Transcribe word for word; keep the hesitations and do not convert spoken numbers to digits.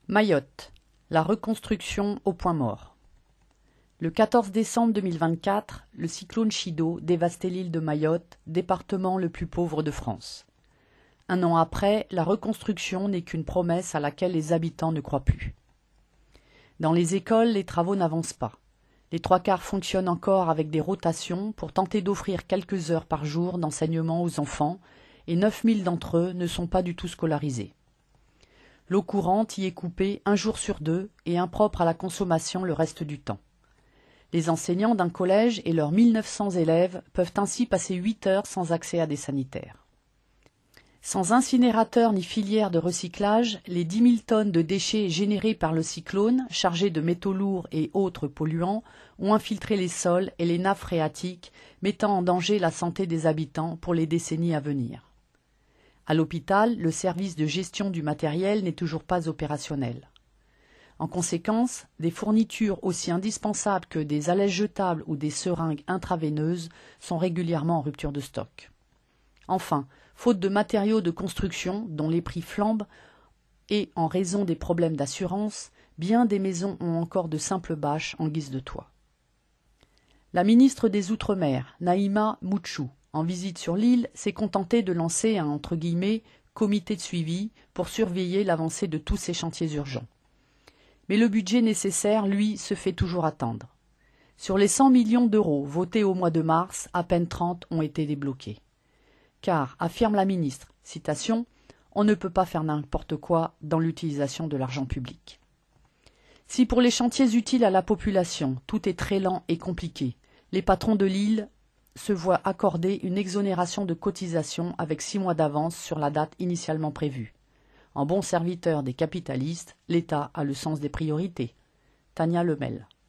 Mayotte, la reconstruction au point mort. Le quatorze décembre deux mille vingt-quatre, le cyclone Chido dévastait l'île de Mayotte, département le plus pauvre de France. Un an après, la reconstruction n'est qu'une promesse à laquelle les habitants ne croient plus. Dans les écoles, les travaux n'avancent pas. Les trois quarts fonctionnent encore avec des rotations pour tenter d'offrir quelques heures par jour d'enseignement aux enfants, et neuf mille d'entre eux ne sont pas du tout scolarisés. L'eau courante y est coupée un jour sur deux et impropre à la consommation le reste du temps. Les enseignants d'un collège et leurs mille neuf cents élèves peuvent ainsi passer huit heures sans accès à des sanitaires. Sans incinérateur ni filière de recyclage, les dix mille tonnes de déchets générés par le cyclone, chargés de métaux lourds et autres polluants, ont infiltré les sols et les nappes phréatiques, mettant en danger la santé des habitants pour les décennies à venir. À l'hôpital, le service de gestion du matériel n'est toujours pas opérationnel. En conséquence, des fournitures aussi indispensables que des allèges jetables ou des seringues intraveineuses sont régulièrement en rupture de stock. Enfin, faute de matériaux de construction dont les prix flambent et en raison des problèmes d'assurance, bien des maisons ont encore de simples bâches en guise de toit. La ministre des Outre-mer, Naïma Moutchou, en visite sur l'île, s'est contentée de lancer un entre guillemets, comité de suivi pour surveiller l'avancée de tous ces chantiers urgents. Mais le budget nécessaire, lui, se fait toujours attendre. Sur les cent millions d'euros votés au mois de mars, à peine trente ont été débloqués. Car, affirme la ministre, citation, « on ne peut pas faire n'importe quoi dans l'utilisation de l'argent public ». Si pour les chantiers utiles à la population, tout est très lent et compliqué, les patrons de l'île se voient accorder une exonération de cotisation avec six mois d'avance sur la date initialement prévue. En bon serviteur des capitalistes, l'État a le sens des priorités. Tania Lemel.